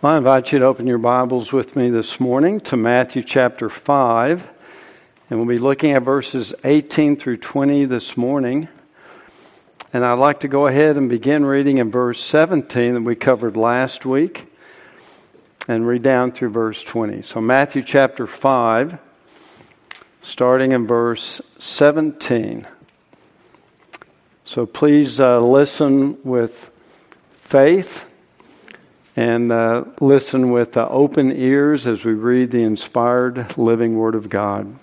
I invite you to open your Bibles with me this morning to Matthew chapter 5. And we'll be looking at verses 18 through 20 this morning. And I'd like to go ahead and begin reading in verse 17 that we covered last week and read down through verse 20. So Matthew chapter 5, starting in verse 17. So please listen with faith and listen with open ears as we read the inspired living Word of God.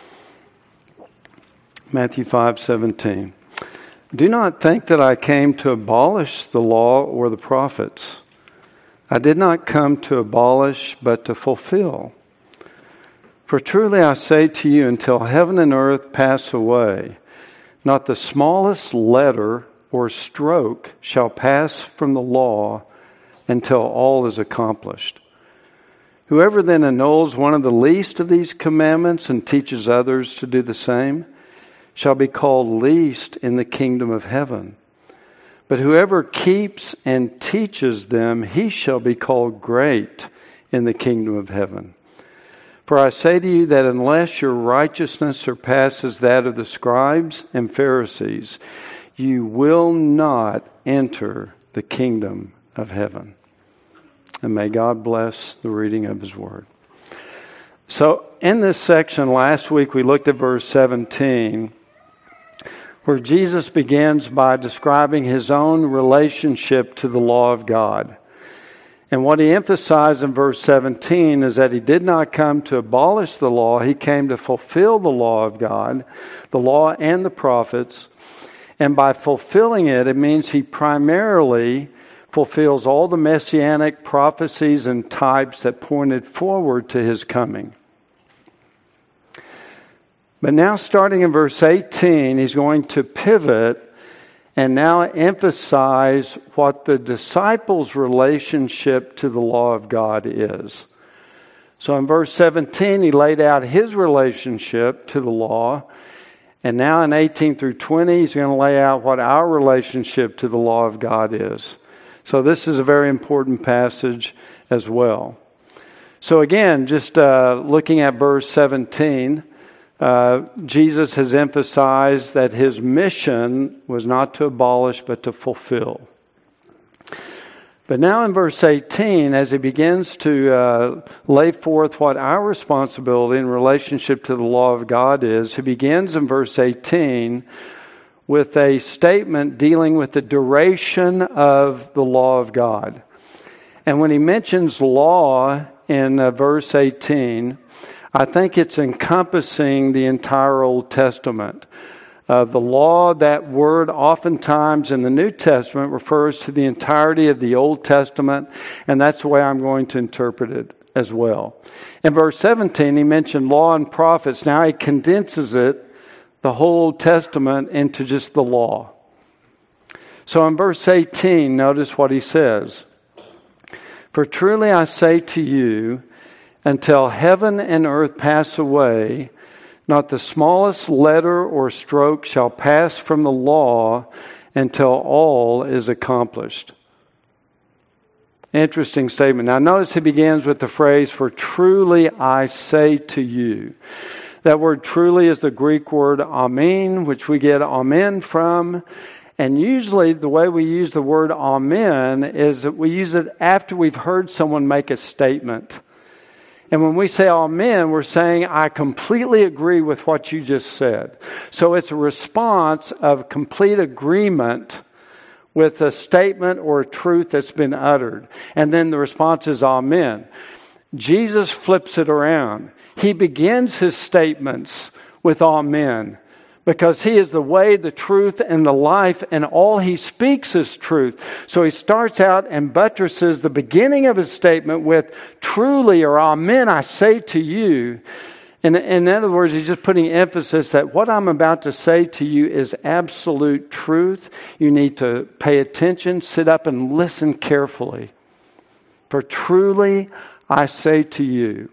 Matthew 5:17. Do not think that I came to abolish the law or the prophets. I did not come to abolish, but to fulfill. For truly I say to you, until heaven and earth pass away, not the smallest letter or stroke shall pass from the law until all is accomplished. Whoever then annuls one of the least of these commandments and teaches others to do the same shall be called least in the kingdom of heaven. But whoever keeps and teaches them, he shall be called great in the kingdom of heaven. For I say to you that unless your righteousness surpasses that of the scribes and Pharisees, you will not enter the kingdom of heaven. And may God bless the reading of His Word. So in this section last week we looked at verse 17, where Jesus begins by describing His own relationship to the law of God. And what He emphasized in verse 17 is that He did not come to abolish the law. He came to fulfill the law of God, the law and the prophets. And by fulfilling it, it means He primarily fulfills all the messianic prophecies and types that pointed forward to His coming. But now starting in verse 18, He's going to pivot and now emphasize what the disciples' relationship to the law of God is. So in verse 17, He laid out His relationship to the law. And now in 18 through 20, He's going to lay out what our relationship to the law of God is. So this is a very important passage as well. So again, just looking at verse 17, Jesus has emphasized that His mission was not to abolish but to fulfill. But now in verse 18, as He begins to lay forth what our responsibility in relationship to the law of God is, He begins in verse 18 with a statement dealing with the duration of the law of God. And when He mentions law in verse 18, I think it's encompassing the entire Old Testament. The law, that word oftentimes in the New Testament refers to the entirety of the Old Testament, and that's the way I'm going to interpret it as well. In verse 17, He mentioned law and prophets. Now He condenses it, the whole Old Testament, into just the law. So in verse 18, notice what He says. For truly I say to you, until heaven and earth pass away, not the smallest letter or stroke shall pass from the law until all is accomplished. Interesting statement. Now notice He begins with the phrase, for truly I say to you. That word truly is the Greek word amen, which we get amen from. And usually the way we use the word amen is that we use it after we've heard someone make a statement. And when we say amen, we're saying, I completely agree with what you just said. So it's a response of complete agreement with a statement or a truth that's been uttered. And then the response is amen. Jesus flips it around. He begins His statements with amen, because He is the way, the truth, and the life, and all He speaks is truth. So He starts out and buttresses the beginning of His statement with truly, or amen, I say to you. And in other words, He's just putting emphasis that what I'm about to say to you is absolute truth. You need to pay attention, sit up and listen carefully. For truly, I say to you.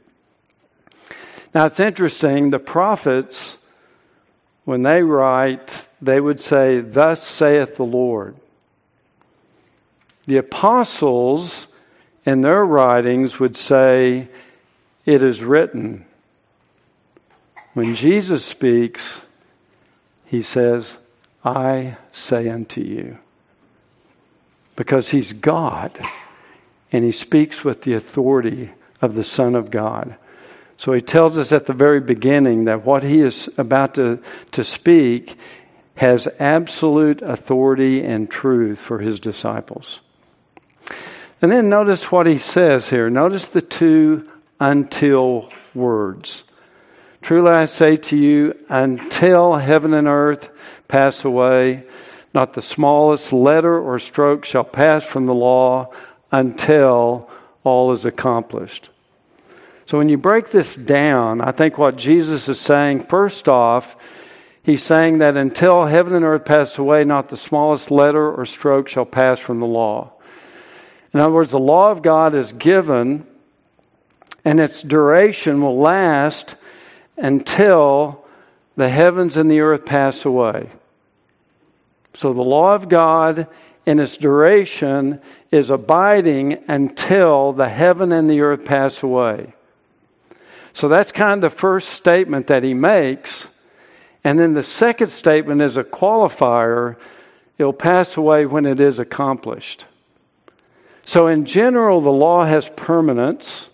Now it's interesting, the prophets, when they write, they would say, thus saith the Lord. The apostles in their writings would say, "It is written." When Jesus speaks, he says, "I say unto you." Because he's God, and he speaks with the authority of the Son of God. So he tells us at the very beginning that what he is about to speak has absolute authority and truth for his disciples. And then notice what he says here. Notice the two "until" words. "Truly I say to you, until heaven and earth pass away, not the smallest letter or stroke shall pass from the law until all is accomplished." So when you break this down, I think what Jesus is saying, first off, he's saying that until heaven and earth pass away, not the smallest letter or stroke shall pass from the law. In other words, the law of God is given, and its duration will last until the heavens and the earth pass away. So the law of God in its duration is abiding until the heaven and the earth pass away. So that's kind of the first statement that he makes. And then the second statement is a qualifier. It'll pass away when it is accomplished. So in general, the law has permanence.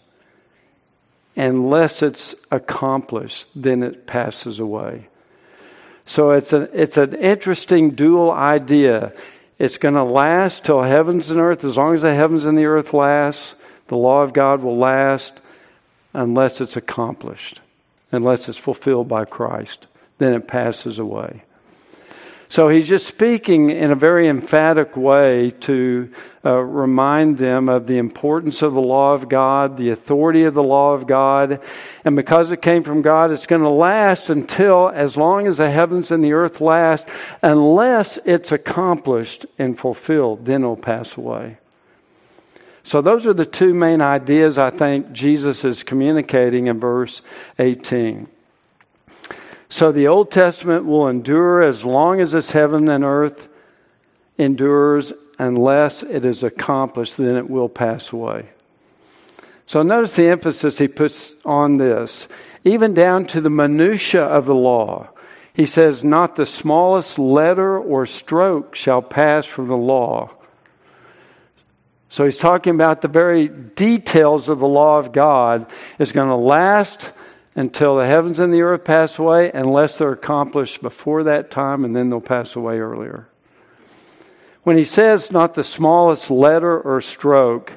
Unless it's accomplished, then it passes away. So it's an interesting dual idea. It's going to last till heavens and earth. As long as the heavens and the earth last, the law of God will last unless it's accomplished, unless it's fulfilled by Christ. Then it passes away. So he's just speaking in a very emphatic way to remind them of the importance of the law of God, the authority of the law of God. And because it came from God, it's going to last until, as long as the heavens and the earth last, unless it's accomplished and fulfilled, then it'll pass away. So those are the two main ideas I think Jesus is communicating in verse 18. So the Old Testament will endure as long as this heaven and earth endures, unless it is accomplished, then it will pass away. So notice the emphasis he puts on this, even down to the minutia of the law. He says, not the smallest letter or stroke shall pass from the law. So he's talking about the very details of the law of God is going to last until the heavens and the earth pass away, unless they're accomplished before that time, and then they'll pass away earlier. When he says not the smallest letter or stroke,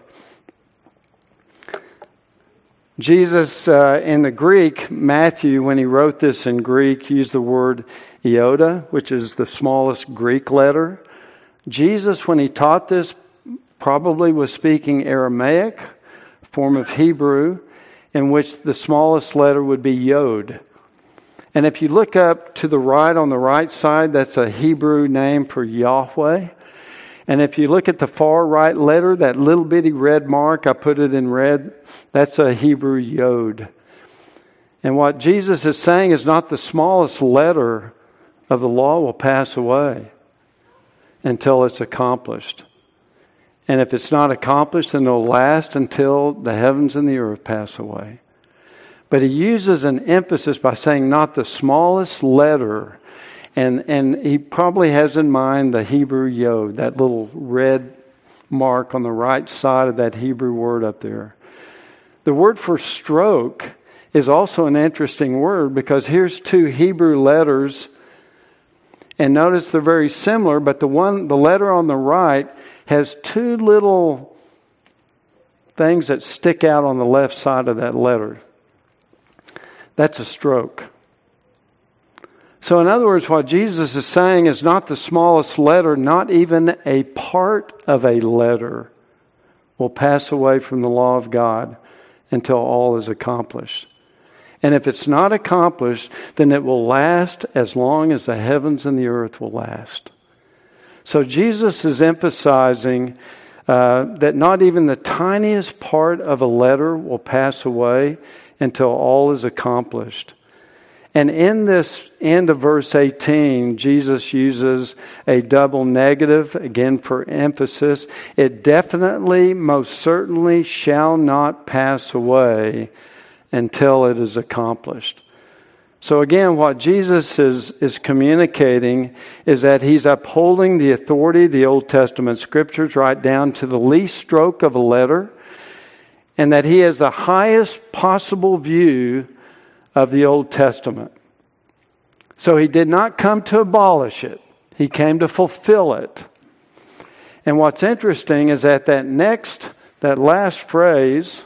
Jesus, in the Greek, Matthew, when he wrote this in Greek, used the word iota, which is the smallest Greek letter. Jesus, when he taught this, probably was speaking Aramaic, a form of Hebrew, in which the smallest letter would be yod. And if you look up to the right on the right side, that's a Hebrew name for Yahweh. And if you look at the far right letter, that little bitty red mark, I put it in red, that's a Hebrew yod. And what Jesus is saying is not the smallest letter of the law will pass away until it's accomplished. And if it's not accomplished, then it'll last until the heavens and the earth pass away. But he uses an emphasis by saying not the smallest letter. And he probably has in mind the Hebrew yod, that little red mark on the right side of that Hebrew word up there. The word for stroke is also an interesting word, because here's two Hebrew letters. And notice they're very similar, but the letter on the right has two little things that stick out on the left side of that letter. That's a stroke. So in other words, what Jesus is saying is not the smallest letter, not even a part of a letter will pass away from the law of God until all is accomplished. And if it's not accomplished, then it will last as long as the heavens and the earth will last. So Jesus is emphasizing that not even the tiniest part of a letter will pass away until all is accomplished. And in this end of verse 18, Jesus uses a double negative, again for emphasis. It definitely, most certainly shall not pass away until it is accomplished. So again, what Jesus is communicating is that He's upholding the authority of the Old Testament Scriptures right down to the least stroke of a letter, and that He has the highest possible view of the Old Testament. So He did not come to abolish it. He came to fulfill it. And what's interesting is that that last phrase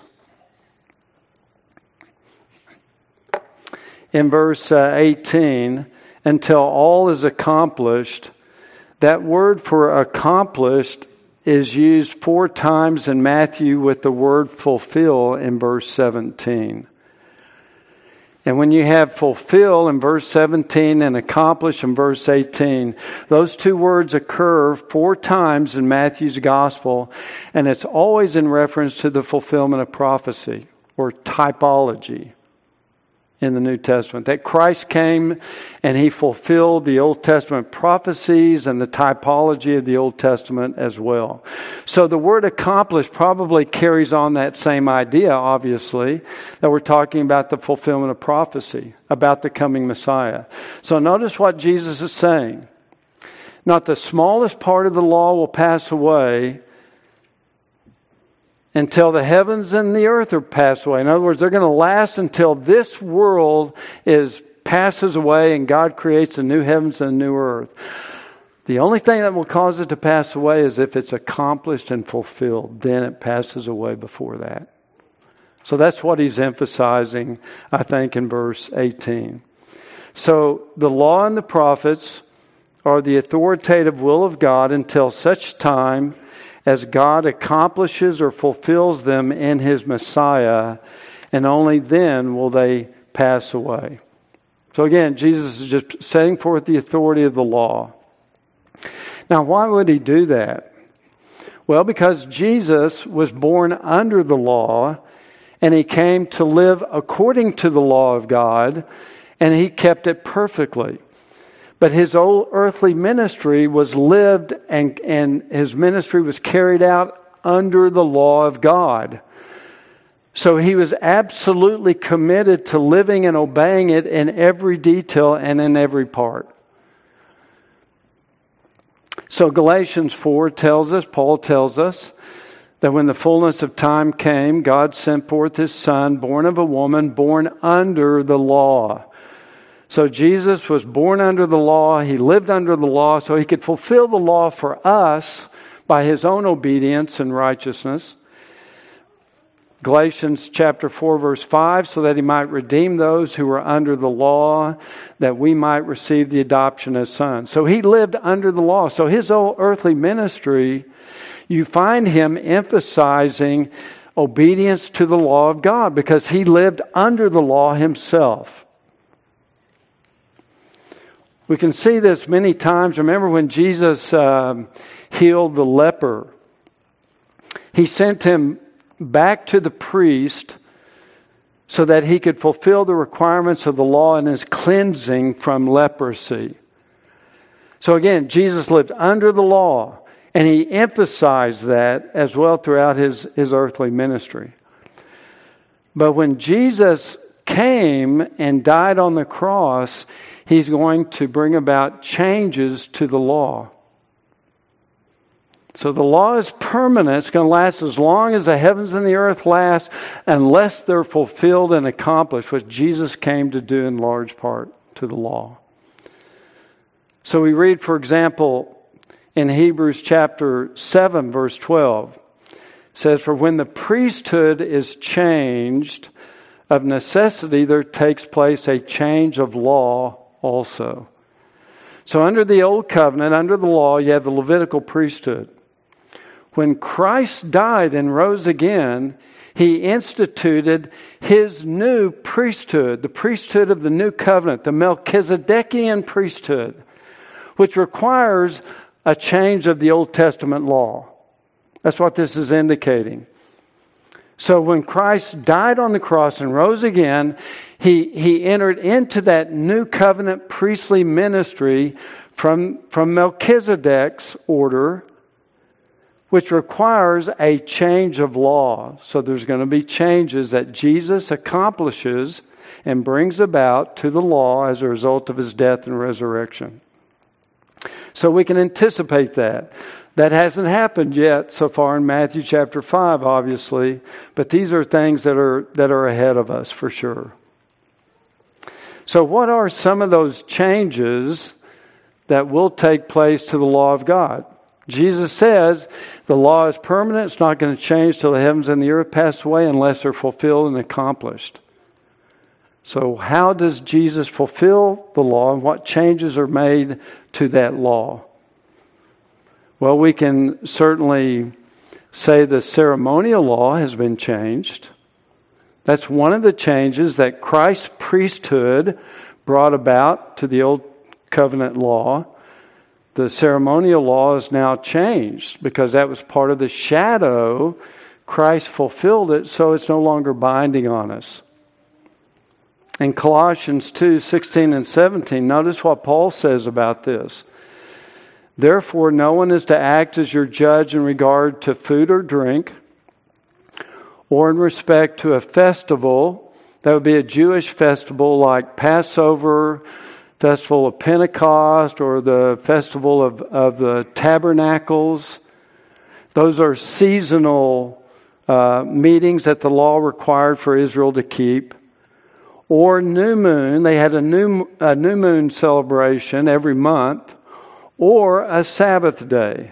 in verse 18, until all is accomplished, that word for accomplished is used 4 times in Matthew with the word fulfill in verse 17. And when you have fulfill in verse 17 and accomplish in verse 18, those 2 words occur 4 times in Matthew's gospel, and it's always in reference to the fulfillment of prophecy or typology in the New Testament. That Christ came and He fulfilled the Old Testament prophecies and the typology of the Old Testament as well. So the word accomplished probably carries on that same idea, obviously, that we're talking about the fulfillment of prophecy, about the coming Messiah. So notice what Jesus is saying. Not the smallest part of the law will pass away until the heavens and the earth are passed away. In other words, they're going to last until this world passes away and God creates a new heavens and a new earth. The only thing that will cause it to pass away is if it's accomplished and fulfilled. Then it passes away before that. So that's what He's emphasizing, I think, in verse 18. So the law and the prophets are the authoritative will of God until such time as God accomplishes or fulfills them in His Messiah, and only then will they pass away. So again, Jesus is just setting forth the authority of the law. Now, why would He do that? Well, because Jesus was born under the law, and He came to live according to the law of God, and He kept it perfectly. But His old earthly ministry was lived and His ministry was carried out under the law of God. So He was absolutely committed to living and obeying it in every detail and in every part. So Galatians 4 tells us, Paul tells us, that when the fullness of time came, God sent forth His Son, born of a woman, born under the law. So Jesus was born under the law. He lived under the law so He could fulfill the law for us by His own obedience and righteousness. Galatians chapter 4 verse 5, so that He might redeem those who were under the law, that we might receive the adoption as sons. So He lived under the law. So His old earthly ministry, you find Him emphasizing obedience to the law of God because He lived under the law Himself. We can see this many times. Remember when Jesus healed the leper, He sent him back to the priest so that he could fulfill the requirements of the law and his cleansing from leprosy. So again, Jesus lived under the law, and He emphasized that as well throughout His earthly ministry. But when Jesus came and died on the cross, He's going to bring about changes to the law. So the law is permanent. It's going to last as long as the heavens and the earth last, unless they're fulfilled and accomplished, what Jesus came to do in large part to the law. So we read, for example, in Hebrews chapter 7, verse 12, it says, "For when the priesthood is changed, of necessity there takes place a change of law also." So under the old covenant, under the law, you have the Levitical priesthood. When Christ died and rose again, He instituted His new priesthood, the priesthood of the new covenant, the Melchizedekian priesthood, which requires a change of the Old Testament law. That's what this is indicating. So when Christ died on the cross and rose again, He entered into that new covenant priestly ministry from Melchizedek's order, which requires a change of law. So there's going to be changes that Jesus accomplishes and brings about to the law as a result of His death and resurrection. So we can anticipate that. That hasn't happened yet so far in Matthew chapter 5, obviously, but these are things that are ahead of us for sure. So what are some of those changes that will take place to the law of God? Jesus says the law is permanent. It's not going to change till the heavens and the earth pass away unless they're fulfilled and accomplished. So how does Jesus fulfill the law, and what changes are made to that law? Well, we can certainly say the ceremonial law has been changed. That's one of the changes that Christ's priesthood brought about to the Old Covenant law. The ceremonial law is now changed because that was part of the shadow. Christ fulfilled it, so it's no longer binding on us. In Colossians 2:16 and 17, notice what Paul says about this. Therefore, no one is to act as your judge in regard to food or drink, or in respect to a festival. That would be a Jewish festival like Passover, festival of Pentecost, or the festival of the tabernacles. Those are seasonal meetings that the law required for Israel to keep. Or new moon, they had a new moon celebration every month, or a Sabbath day.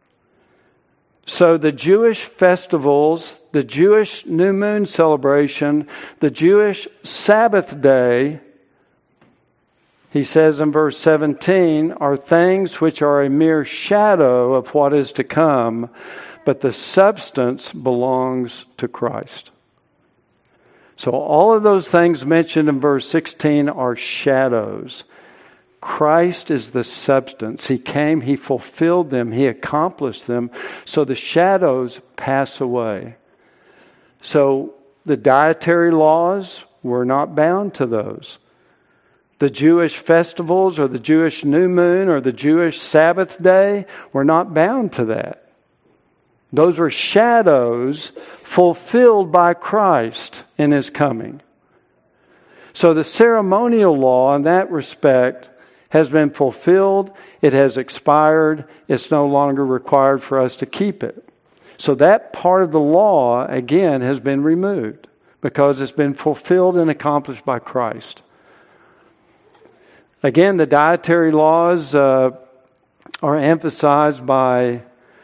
So the Jewish festivals, the Jewish new moon celebration, the Jewish Sabbath day, he says in verse 17, are things which are a mere shadow of what is to come, but the substance belongs to Christ. So all of those things mentioned in verse 16 are shadows. Christ is the substance. He came, He fulfilled them, He accomplished them. So the shadows pass away. So the dietary laws, we're not bound to those. The Jewish festivals or the Jewish new moon or the Jewish Sabbath day, we're not bound to that. Those are shadows fulfilled by Christ in His coming. So the ceremonial law in that respect has been fulfilled. It has expired. It's no longer required for us to keep it. So that part of the law, again, has been removed because it's been fulfilled and accomplished by Christ. Again, the dietary laws are emphasized by...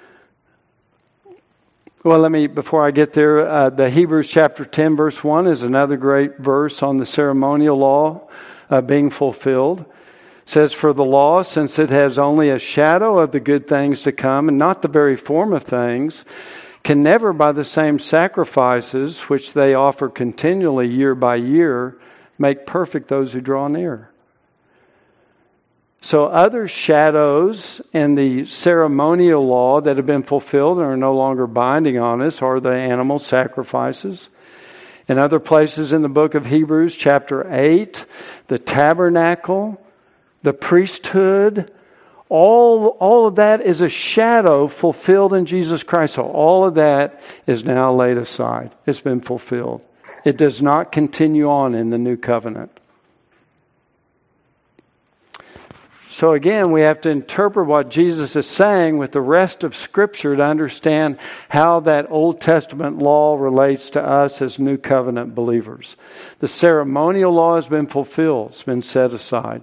Well, before I get there, the Hebrews chapter 10, verse 1 is another great verse on the ceremonial law being fulfilled. It says, for the law, since it has only a shadow of the good things to come and not the very form of things, can never by the same sacrifices which they offer continually year by year make perfect those who draw near. So other shadows in the ceremonial law that have been fulfilled and are no longer binding on us are the animal sacrifices. In other places in the book of Hebrews, chapter 8, the tabernacle, the priesthood, all of that is a shadow fulfilled in Jesus Christ. So all of that is now laid aside. It's been fulfilled. It does not continue on in the new covenant. So again, we have to interpret what Jesus is saying with the rest of Scripture to understand how that Old Testament law relates to us as New Covenant believers. The ceremonial law has been fulfilled. It's been set aside.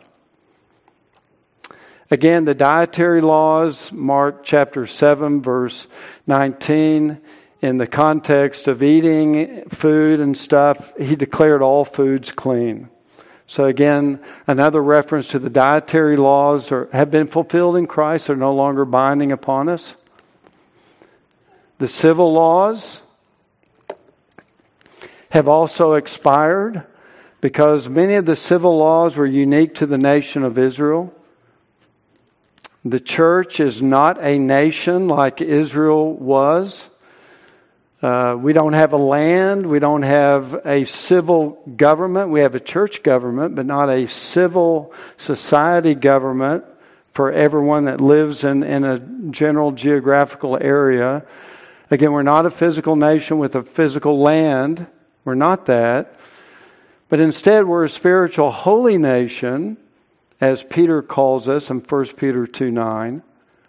Again, the dietary laws, Mark chapter 7, verse 19, in the context of eating food and stuff, He declared all foods clean. So again, another reference to the dietary laws have been fulfilled in Christ. They're no longer binding upon us. The civil laws have also expired because many of the civil laws were unique to the nation of Israel. The church is not a nation like Israel was. We don't have a land. We don't have a civil government. We have a church government, but not a civil society government for everyone that lives in a general geographical area. Again, we're not a physical nation with a physical land. We're not that. But instead, we're a spiritual holy nation, as Peter calls us in 1 Peter 2:9.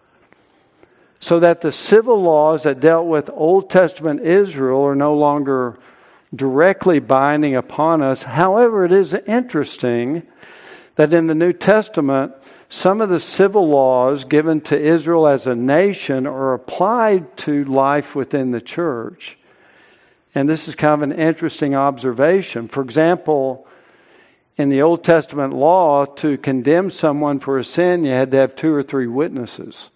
So that the civil laws that dealt with Old Testament Israel are no longer directly binding upon us. However, it is interesting that in the New Testament, some of the civil laws given to Israel as a nation are applied to life within the church. And this is kind of an interesting observation. For example, in the Old Testament law, to condemn someone for a sin, you had to have 2 or 3 witnesses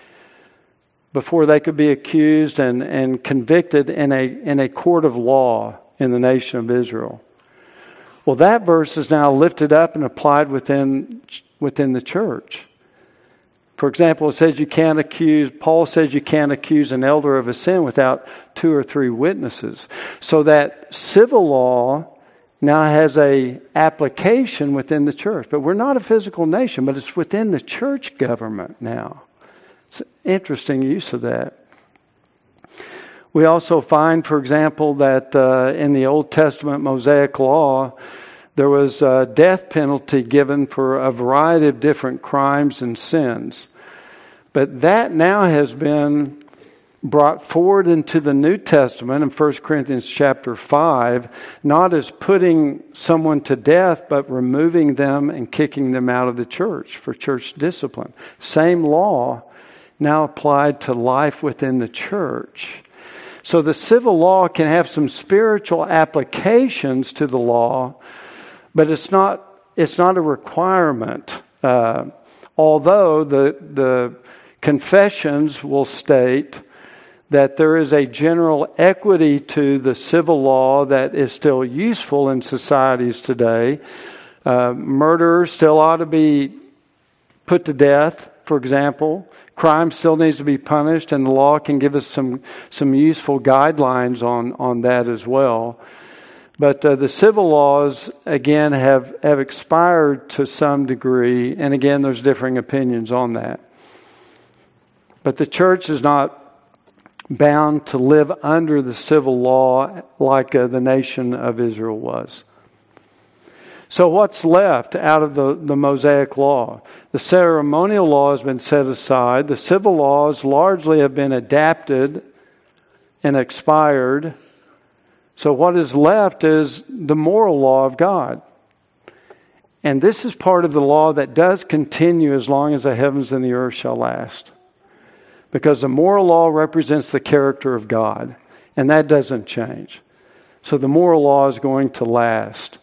before they could be accused and convicted in a court of law in the nation of Israel. Well, that verse is now lifted up and applied within the church. For example, it says Paul says you can't accuse an elder of a sin without 2 or 3 witnesses. So that civil law now has a application within the church. But we're not a physical nation, but it's within the church government now. It's an interesting use of that. We also find, for example, that in the Old Testament Mosaic law, there was a death penalty given for a variety of different crimes and sins. But that now has been brought forward into the New Testament in 1 Corinthians chapter 5, not as putting someone to death, but removing them and kicking them out of the church for church discipline. Same law now applied to life within the church. So the civil law can have some spiritual applications to the law, but it's not a requirement. Although the confessions will state that there is a general equity to the civil law that is still useful in societies today. Murder still ought to be put to death, for example. Crime still needs to be punished, and the law can give us some useful guidelines on that as well. But the civil laws, again, have expired to some degree, and again, there's differing opinions on that. But the church is not bound to live under the civil law like the nation of Israel was. So what's left out of the Mosaic law? The ceremonial law has been set aside. The civil laws largely have been adapted and expired. So what is left is the moral law of God. And this is part of the law that does continue as long as the heavens and the earth shall last. Because the moral law represents the character of God. And that doesn't change. So the moral law is going to last.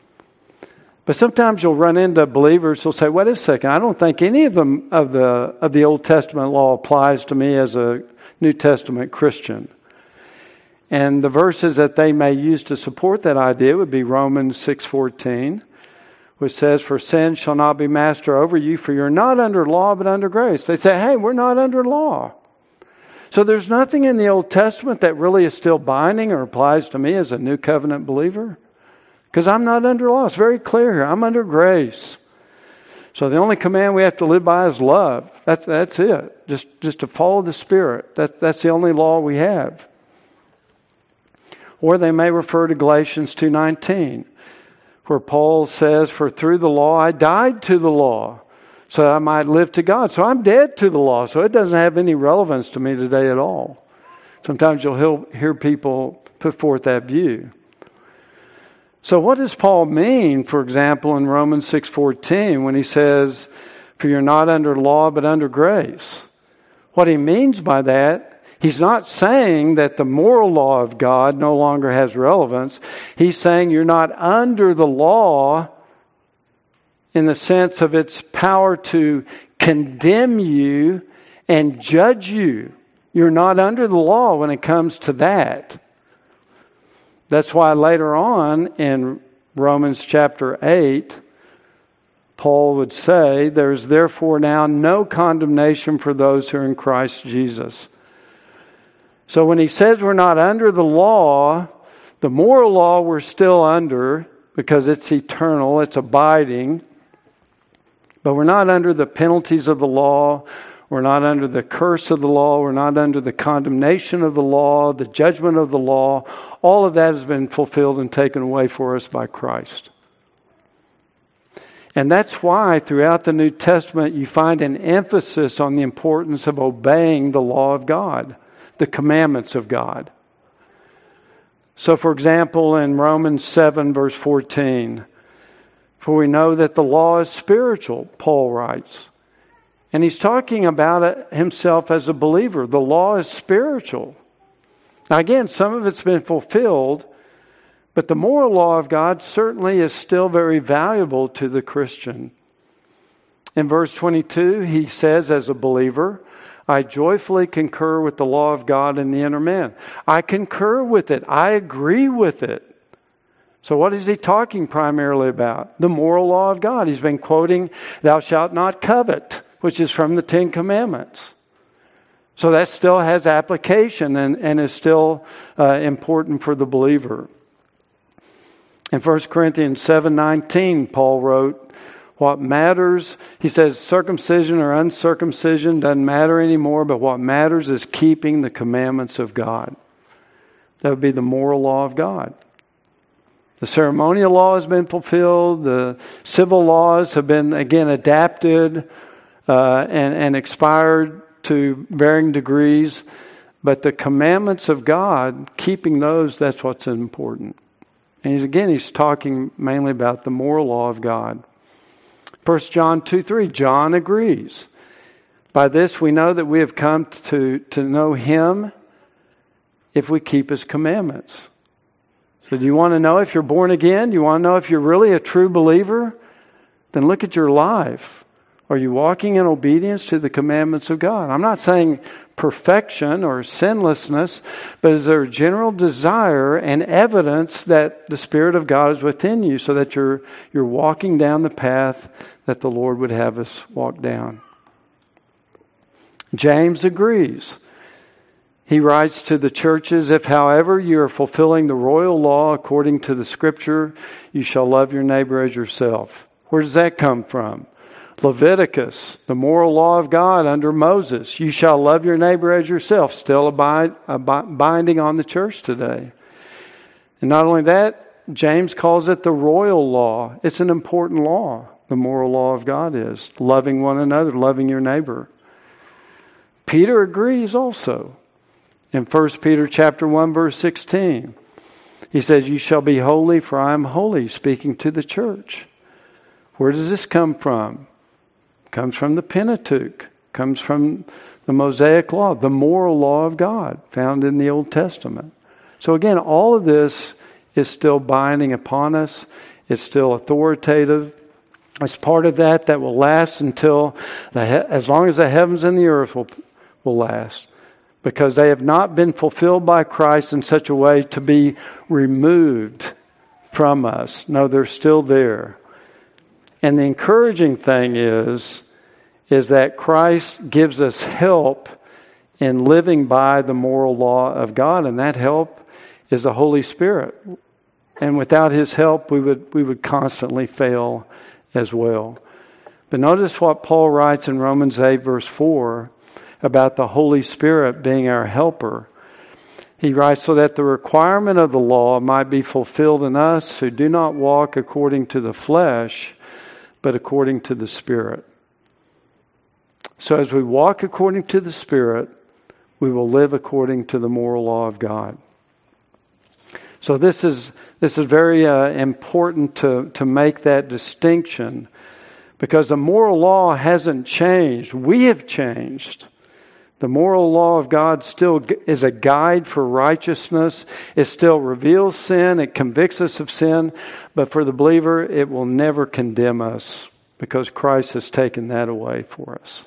But sometimes you'll run into believers who'll say, wait a second, I don't think any of the Old Testament law applies to me as a New Testament Christian. And the verses that they may use to support that idea would be Romans 6:14, which says, for sin shall not be master over you, for you're not under law but under grace. They say, hey, we're not under law. So there's nothing in the Old Testament that really is still binding or applies to me as a New Covenant believer. Because I'm not under law. It's very clear here. I'm under grace. So the only command we have to live by is love. That's it. Just to follow the Spirit. That's the only law we have. Or they may refer to Galatians 2:19, where Paul says, for through the law I died to the law, so that I might live to God. So I'm dead to the law, so it doesn't have any relevance to me today at all. Sometimes you'll hear people put forth that view. So what does Paul mean, for example, in Romans 6:14 when he says, for you're not under law but under grace? What he means by that, he's not saying that the moral law of God no longer has relevance. He's saying you're not under the law in the sense of its power to condemn you and judge you. You're not under the law when it comes to that. That's why later on in Romans chapter 8, Paul would say, there is therefore now no condemnation for those who are in Christ Jesus. So when he says we're not under the law, the moral law we're still under because it's eternal, it's abiding. But we're not under the penalties of the law. We're not under the curse of the law. We're not under the condemnation of the law, the judgment of the law. All of that has been fulfilled and taken away for us by Christ. And that's why throughout the New Testament you find an emphasis on the importance of obeying the law of God, the commandments of God. So for example, in Romans 7 verse 14, for we know that the law is spiritual, Paul writes. And he's talking about it himself as a believer. The law is spiritual. Now again, some of it's been fulfilled, but the moral law of God certainly is still very valuable to the Christian. In verse 22, he says, as a believer, I joyfully concur with the law of God in the inner man. I concur with it. I agree with it. So what is he talking primarily about? The moral law of God. He's been quoting, thou shalt not covet, which is from the Ten Commandments. So that still has application and is still important for the believer. In 1 Corinthians 7:19, Paul wrote, what matters, he says, circumcision or uncircumcision doesn't matter anymore, but what matters is keeping the commandments of God. That would be the moral law of God. The ceremonial law has been fulfilled. The civil laws have been, again, adapted and expired to varying degrees. But the commandments of God, keeping those, that's what's important. And he's talking mainly about the moral law of God. 1 John 2:3, John agrees. By this we know that we have come to know Him if we keep His commandments. So do you want to know if you're born again? Do you want to know if you're really a true believer? Then look at your life. Are you walking in obedience to the commandments of God? I'm not saying perfection or sinlessness, but is there a general desire and evidence that the Spirit of God is within you so that you're walking down the path that the Lord would have us walk down? James agrees. He writes to the churches, if however you are fulfilling the royal law according to the Scripture, you shall love your neighbor as yourself. Where does that come from? Leviticus, the moral law of God under Moses. You shall love your neighbor as yourself. Still binding on the church today. And not only that, James calls it the royal law. It's an important law. The moral law of God is loving one another, loving your neighbor. Peter agrees also. In 1 Peter chapter 1, verse 16, he says, you shall be holy, for I am holy, speaking to the church. Where does this come from? It comes from the Pentateuch. It comes from the Mosaic law, the moral law of God, found in the Old Testament. So again, all of this is still binding upon us. It's still authoritative. It's part of that will last until, as long as the heavens and the earth will last. Because they have not been fulfilled by Christ in such a way to be removed from us. No, they're still there. And the encouraging thing is that Christ gives us help in living by the moral law of God, and that help is the Holy Spirit. And without His help, we would constantly fail as well. But notice what Paul writes in Romans 8, verse 4, about the Holy Spirit being our helper. He writes, so that the requirement of the law might be fulfilled in us who do not walk according to the flesh, but according to the Spirit. So as we walk according to the Spirit, we will live according to the moral law of God. So this is very important to make that distinction, because the moral law hasn't changed. We have changed. The moral law of God still is a guide for righteousness. It still reveals sin. It convicts us of sin. But for the believer, it will never condemn us because Christ has taken that away for us.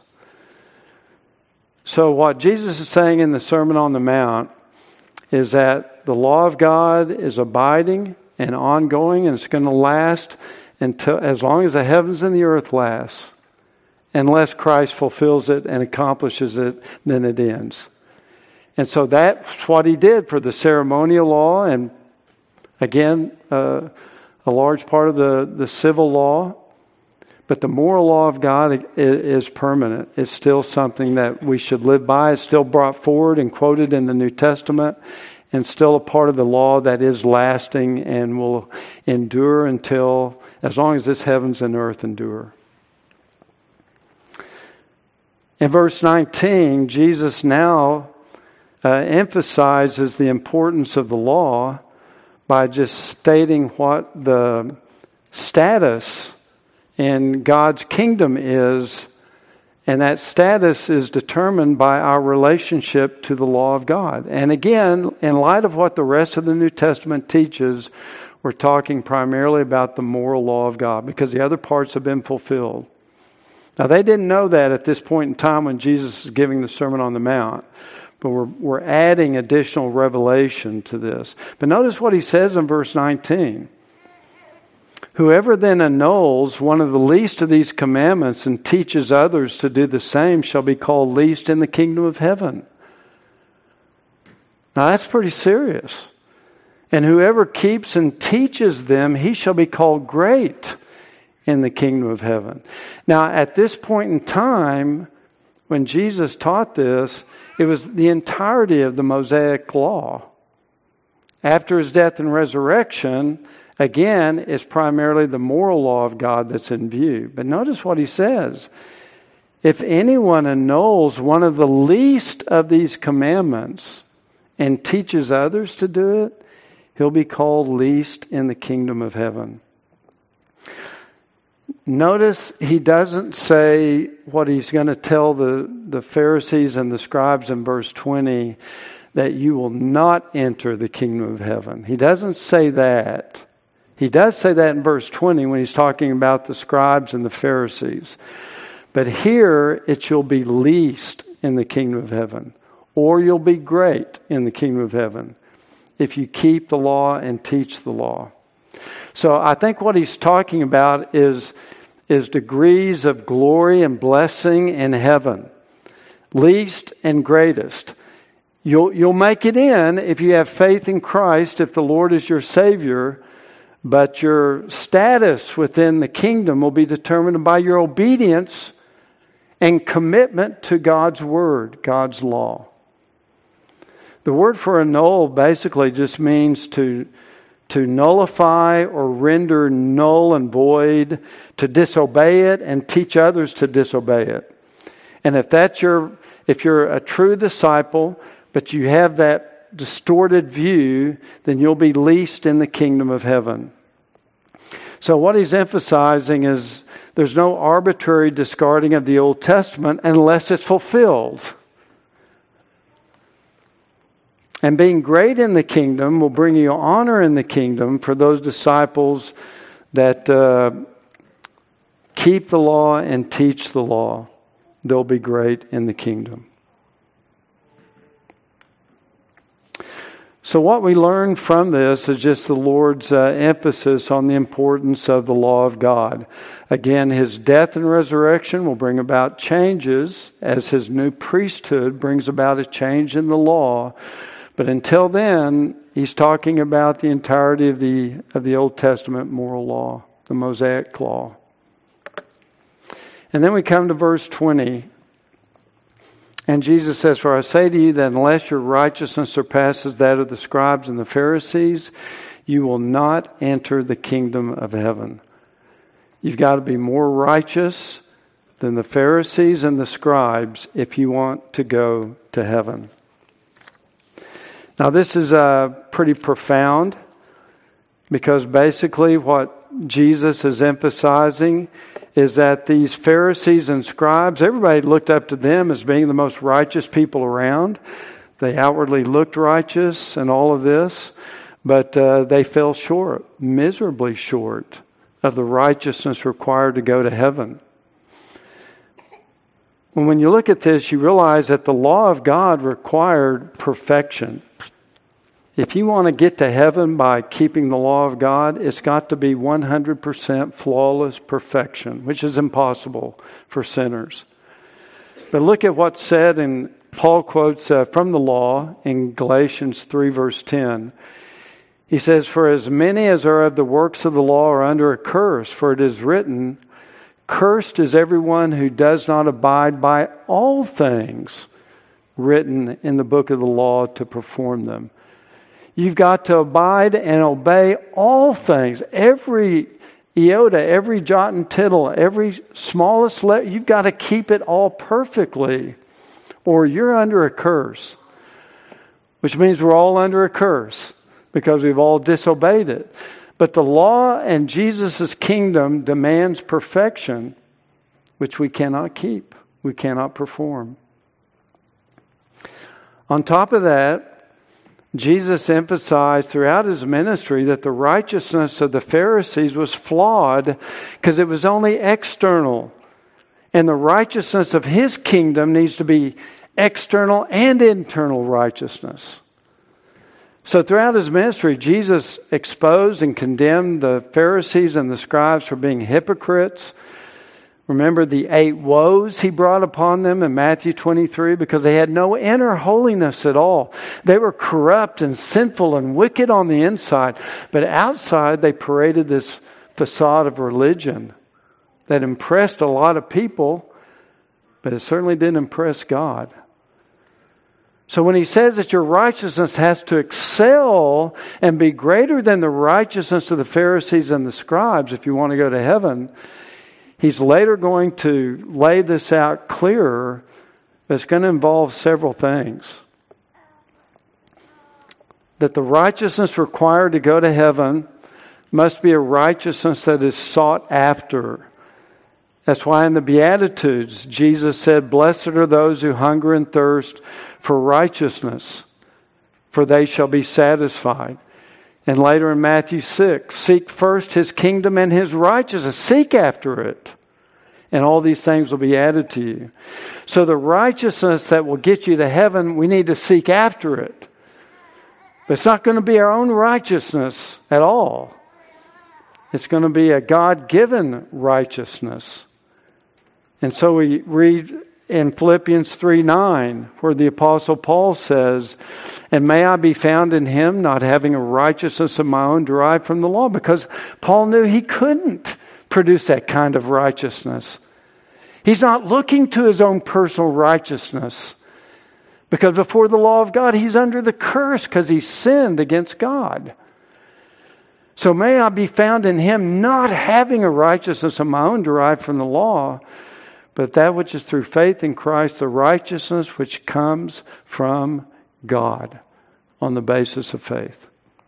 So what Jesus is saying in the Sermon on the Mount is that the law of God is abiding and ongoing, and it's going to last until as long as the heavens and the earth last. Unless Christ fulfills it and accomplishes it, then it ends. And so that's what he did for the ceremonial law, and again, a large part of the civil law. But the moral law of God is permanent. It's still something that we should live by. It's still brought forward and quoted in the New Testament, and still a part of the law that is lasting and will endure until, as long as this heavens and earth endure. In verse 19, Jesus now emphasizes the importance of the law by just stating what the status in God's kingdom is, and that status is determined by our relationship to the law of God. And again, in light of what the rest of the New Testament teaches, we're talking primarily about the moral law of God, because the other parts have been fulfilled. Now, they didn't know that at this point in time when Jesus is giving the Sermon on the Mount, but we're adding additional revelation to this. But notice what he says in verse 19. Whoever then annuls one of the least of these commandments and teaches others to do the same shall be called least in the kingdom of heaven. Now that's pretty serious. And whoever keeps and teaches them, he shall be called great in the kingdom of heaven. Now at this point in time, when Jesus taught this, it was the entirety of the Mosaic law. After his death and resurrection, again, it's primarily the moral law of God that's in view. But notice what he says. If anyone annuls one of the least of these commandments and teaches others to do it, he'll be called least in the kingdom of heaven. Notice he doesn't say what he's going to tell the Pharisees and the scribes in verse 20, that you will not enter the kingdom of heaven. He doesn't say that. He does say that in verse 20 when he's talking about the scribes and the Pharisees. But here, it shall be least in the kingdom of heaven, or you'll be great in the kingdom of heaven if you keep the law and teach the law. So I think what he's talking about is degrees of glory and blessing in heaven. Least and greatest. You'll make it in if you have faith in Christ, if the Lord is your Savior, but your status within the kingdom will be determined by your obedience and commitment to God's Word, God's law. The word for annul basically just means to nullify or render null and void, to disobey it and teach others to disobey it. And if you're a true disciple, but you have that distorted view, then you'll be least in the kingdom of heaven. So what he's emphasizing is there's no arbitrary discarding of the Old Testament unless it's fulfilled. And being great in the kingdom will bring you honor in the kingdom for those disciples that keep the law and teach the law. They'll be great in the kingdom. So what we learn from this is just the Lord's emphasis on the importance of the law of God. Again, His death and resurrection will bring about changes as His new priesthood brings about a change in the law. But until then, He's talking about the entirety of the Old Testament moral law, the Mosaic law. And then we come to verse 20. And Jesus says, "For I say to you that unless your righteousness surpasses that of the scribes and the Pharisees, you will not enter the kingdom of heaven." You've got to be more righteous than the Pharisees and the scribes if you want to go to heaven. Now this is pretty profound, because basically what Jesus is emphasizing is that these Pharisees and scribes, everybody looked up to them as being the most righteous people around. They outwardly looked righteous and all of this, but they fell short, miserably short, of the righteousness required to go to heaven. When you look at this, you realize that the law of God required perfection. If you want to get to heaven by keeping the law of God, it's got to be 100% flawless perfection, which is impossible for sinners. But look at what's said in Paul quotes from the law in Galatians 3 verse 10. He says, "For as many as are of the works of the law are under a curse, for it is written, cursed is everyone who does not abide by all things written in the book of the law to perform them." You've got to abide and obey all things. Every iota, every jot and tittle, every smallest letter, you've got to keep it all perfectly, or you're under a curse. Which means we're all under a curse, because we've all disobeyed it. But the law and Jesus' kingdom demands perfection, which we cannot keep, we cannot perform. On top of that, Jesus emphasized throughout his ministry that the righteousness of the Pharisees was flawed because it was only external. And the righteousness of his kingdom needs to be external and internal righteousness. So throughout his ministry, Jesus exposed and condemned the Pharisees and the scribes for being hypocrites. Remember the 8 woes he brought upon them in Matthew 23, because they had no inner holiness at all. They were corrupt and sinful and wicked on the inside, but outside they paraded this facade of religion that impressed a lot of people, but it certainly didn't impress God. So when he says that your righteousness has to excel and be greater than the righteousness of the Pharisees and the scribes if you want to go to heaven, he's later going to lay this out clearer, but it's going to involve several things. That the righteousness required to go to heaven must be a righteousness that is sought after. That's why in the Beatitudes, Jesus said, "Blessed are those who hunger and thirst for righteousness, for they shall be satisfied." And later in Matthew 6, "Seek first His kingdom and His righteousness." Seek after it. And all these things will be added to you. So the righteousness that will get you to heaven, we need to seek after it. But it's not going to be our own righteousness at all. It's going to be a God-given righteousness. And so we read in Philippians 3:9, where the Apostle Paul says, "And may I be found in Him, not having a righteousness of my own derived from the law." Because Paul knew he couldn't produce that kind of righteousness. He's not looking to his own personal righteousness. Because before the law of God, he's under the curse because he sinned against God. So may I be found in Him, not having a righteousness of my own derived from the law, but that which is through faith in Christ, the righteousness which comes from God on the basis of faith.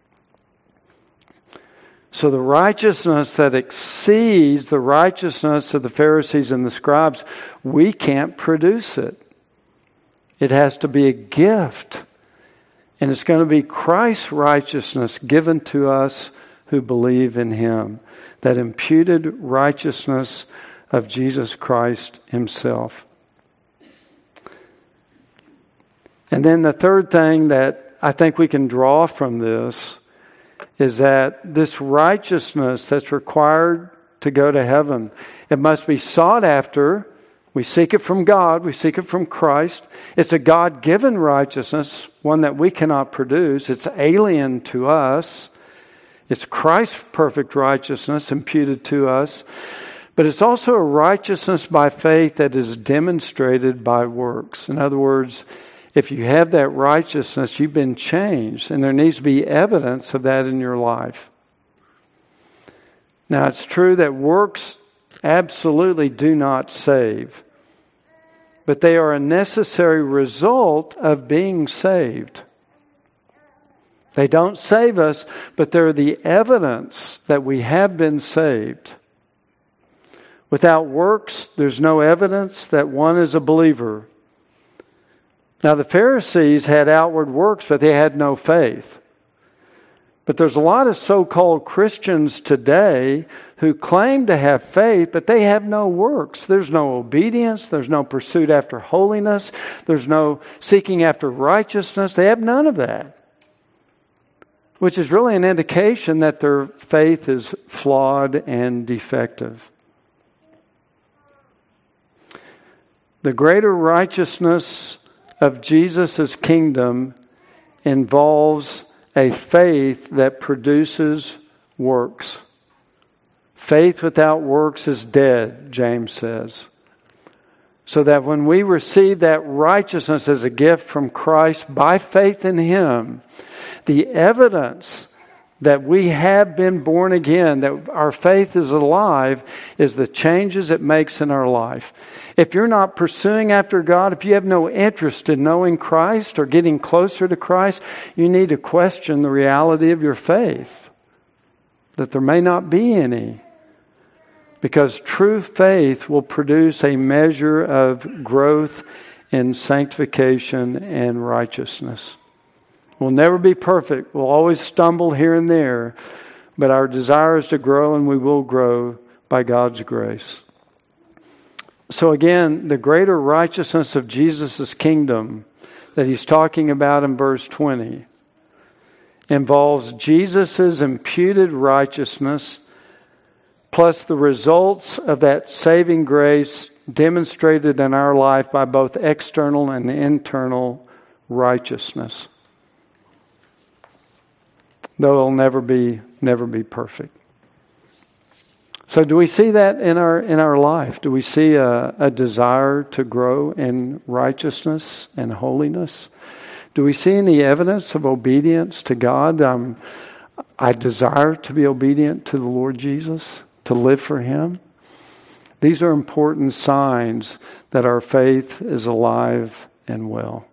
So the righteousness that exceeds the righteousness of the Pharisees and the scribes, we can't produce it. It has to be a gift. And it's going to be Christ's righteousness given to us who believe in Him. That imputed righteousness of Jesus Christ Himself. And then the third thing that I think we can draw from this is that this righteousness that's required to go to heaven, it must be sought after. We seek it from God. We seek it from Christ. It's a God-given righteousness, one that we cannot produce. It's alien to us. It's Christ's perfect righteousness imputed to us. But it's also a righteousness by faith that is demonstrated by works. In other words, if you have that righteousness, you've been changed, and there needs to be evidence of that in your life. Now, it's true that works absolutely do not save, but they are a necessary result of being saved. They don't save us, but they're the evidence that we have been saved. Without works, there's no evidence that one is a believer. Now, the Pharisees had outward works, but they had no faith. But there's a lot of so-called Christians today who claim to have faith, but they have no works. There's no obedience. There's no pursuit after holiness. There's no seeking after righteousness. They have none of that, which is really an indication that their faith is flawed and defective. The greater righteousness of Jesus' kingdom involves a faith that produces works. Faith without works is dead, James says. So that when we receive that righteousness as a gift from Christ by faith in Him, the evidence that we have been born again, that our faith is alive, is the changes it makes in our life. If you're not pursuing after God, if you have no interest in knowing Christ or getting closer to Christ, you need to question the reality of your faith, that there may not be any. Because true faith will produce a measure of growth in sanctification and righteousness. We'll never be perfect. We'll always stumble here and there. But our desire is to grow, and we will grow by God's grace. So again, the greater righteousness of Jesus' kingdom that he's talking about in verse 20 involves Jesus' imputed righteousness plus the results of that saving grace demonstrated in our life by both external and internal righteousness. Though it'll never be perfect. So do we see that in our life? Do we see a desire to grow in righteousness and holiness? Do we see any evidence of obedience to God? I desire to be obedient to the Lord Jesus, to live for Him. These are important signs that our faith is alive and well.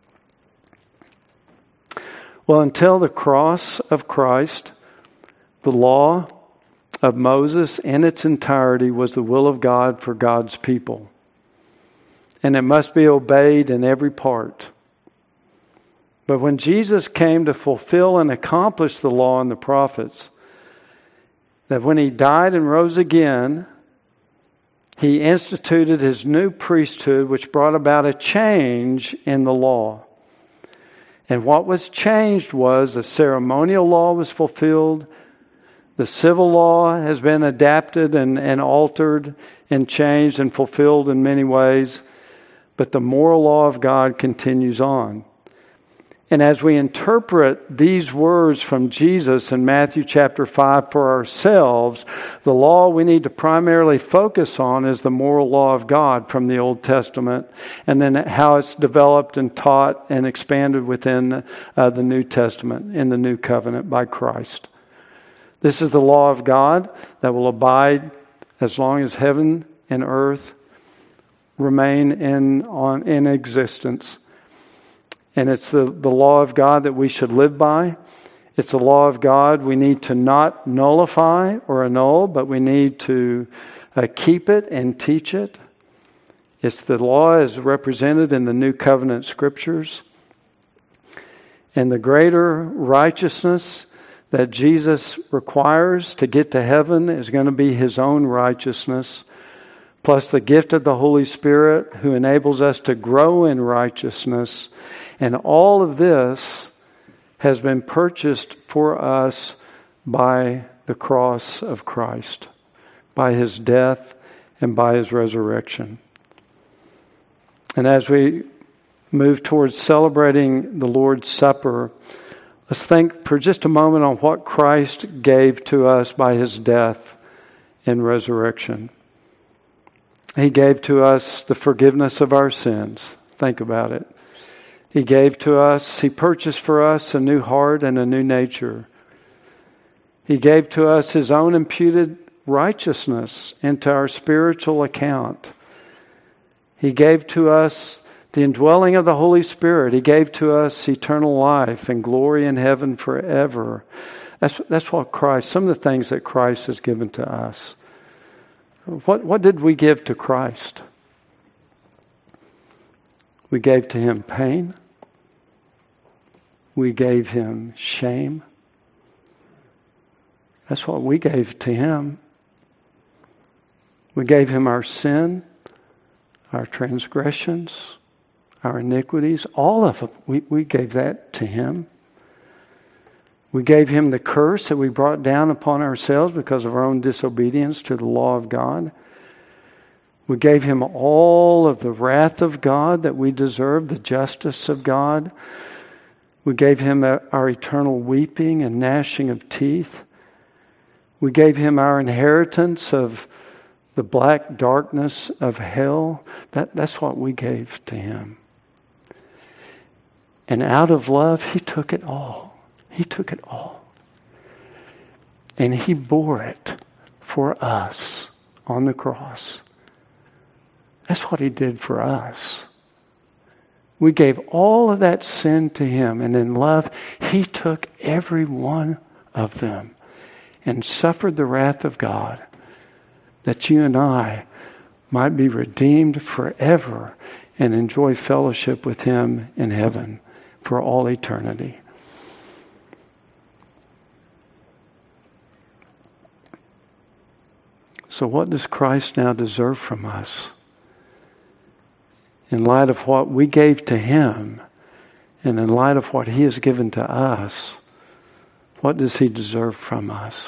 Well, until the cross of Christ, the law of Moses in its entirety was the will of God for God's people. And it must be obeyed in every part. But when Jesus came to fulfill and accomplish the law and the prophets, that when He died and rose again, He instituted His new priesthood, which brought about a change in the law. And what was changed was the ceremonial law was fulfilled. The civil law has been adapted and altered and changed and fulfilled in many ways. But the moral law of God continues on. And as we interpret these words from Jesus in Matthew chapter 5 for ourselves, the law we need to primarily focus on is the moral law of God from the Old Testament, and then how it's developed and taught and expanded within the New Testament in the New Covenant by Christ. This is the law of God that will abide as long as heaven and earth remain in existence. And it's the law of God that we should live by. It's the law of God we need to not nullify or annul, but we need to keep it and teach it. It's the law as represented in the New Covenant Scriptures. And the greater righteousness that Jesus requires to get to heaven is going to be His own righteousness, plus the gift of the Holy Spirit who enables us to grow in righteousness. And all of this has been purchased for us by the cross of Christ, by His death and by His resurrection. And as we move towards celebrating the Lord's Supper, let's think for just a moment on what Christ gave to us by His death and resurrection. He gave to us the forgiveness of our sins. Think about it. He gave to us, He purchased for us a new heart and a new nature. He gave to us His own imputed righteousness into our spiritual account. He gave to us the indwelling of the Holy Spirit. He gave to us eternal life and glory in heaven forever. That's what Christ, some of the things that Christ has given to us. What did we give to Christ? We gave to Him pain. We gave Him shame. That's what we gave to Him. We gave Him our sin, our transgressions, our iniquities, all of them. We gave that to Him. We gave Him the curse that we brought down upon ourselves because of our own disobedience to the law of God. We gave him all of the wrath of God that we deserve, the justice of God. We gave him our eternal weeping and gnashing of teeth. We gave him our inheritance of the black darkness of hell. That's what we gave to him. And out of love, he took it all. He took it all. And he bore it for us on the cross. That's what he did for us. We gave all of that sin to him, and in love, he took every one of them and suffered the wrath of God, that you and I might be redeemed forever and enjoy fellowship with him in heaven for all eternity. So what does Christ now deserve from us? In light of what we gave to him, and in light of what he has given to us, what does he deserve from us?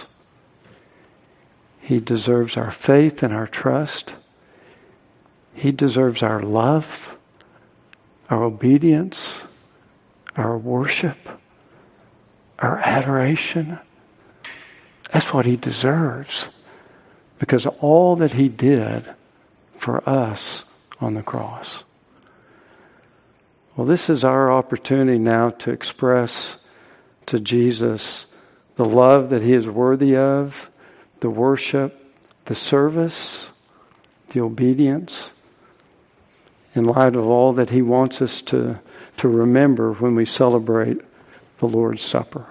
He deserves our faith and our trust. He deserves our love, our obedience, our worship, our adoration. That's what he deserves, because of all that he did for us on the cross. Well, this is our opportunity now to express to Jesus the love that he is worthy of, the worship, the service, the obedience, in light of all that he wants us to remember when we celebrate the Lord's Supper.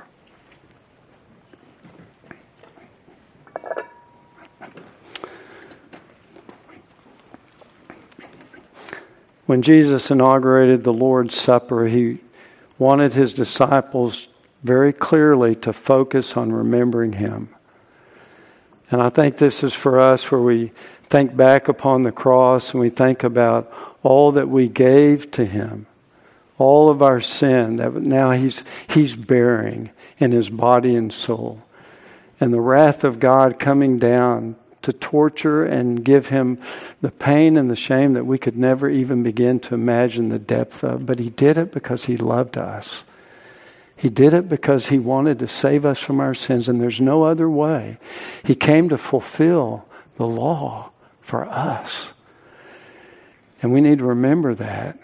When Jesus inaugurated the Lord's Supper, he wanted his disciples very clearly to focus on remembering him. And I think this is for us where we think back upon the cross and we think about all that we gave to him, all of our sin that now he's bearing in his body and soul, and the wrath of God coming down to torture and give him the pain and the shame that we could never even begin to imagine the depth of. But he did it because he loved us. He did it because he wanted to save us from our sins, and there's no other way. He came to fulfill the law for us. And we need to remember that.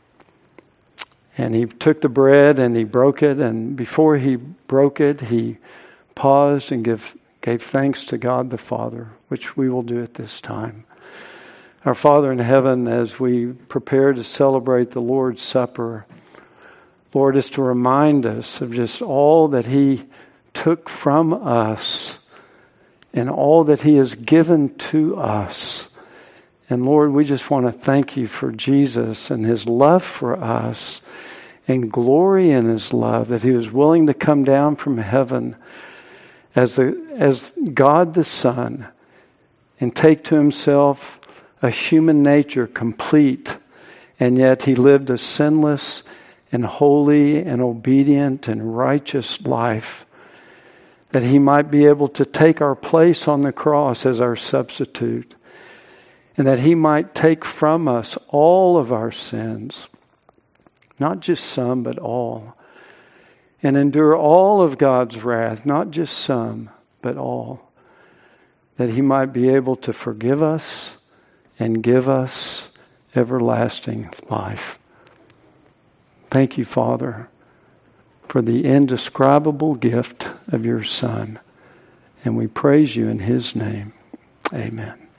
And he took the bread and he broke it, and before he broke it, he paused and gave thanks to God the Father, which we will do at this time. Our Father in heaven, as we prepare to celebrate the Lord's Supper, Lord, is to remind us of just all that he took from us and all that he has given to us. And Lord, we just want to thank you for Jesus and his love for us and glory in his love, that he was willing to come down from heaven as God the Son and take to himself a human nature complete, and yet he lived a sinless and holy and obedient and righteous life, that he might be able to take our place on the cross as our substitute, and that he might take from us all of our sins, not just some, but all, and endure all of God's wrath, not just some, but all, that he might be able to forgive us and give us everlasting life. Thank you, Father, for the indescribable gift of your Son. And we praise you in his name. Amen.